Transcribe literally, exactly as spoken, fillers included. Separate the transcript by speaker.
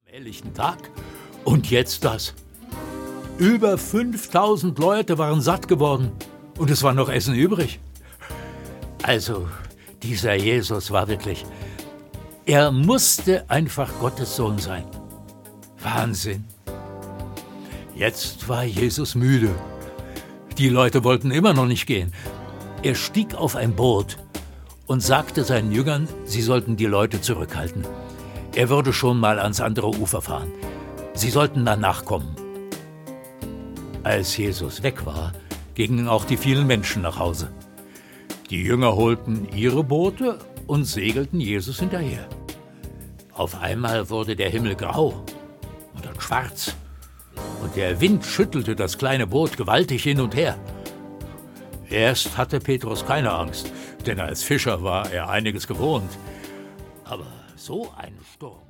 Speaker 1: Helllichten Tag und jetzt das. Über fünftausend Leute waren satt geworden und es war noch Essen übrig. Also, dieser Jesus war wirklich, er musste einfach Gottes Sohn sein. Wahnsinn. Jetzt war Jesus müde. Die Leute wollten immer noch nicht gehen. Er stieg auf ein Boot und sagte seinen Jüngern, sie sollten die Leute zurückhalten. Er würde schon mal ans andere Ufer fahren. Sie sollten dann nachkommen. Als Jesus weg war, gingen auch die vielen Menschen nach Hause. Die Jünger holten ihre Boote und segelten Jesus hinterher. Auf einmal wurde der Himmel grau und dann schwarz. Und der Wind schüttelte das kleine Boot gewaltig hin und her. Erst hatte Petrus keine Angst, denn als Fischer war er einiges gewohnt. Aber so ein Sturm.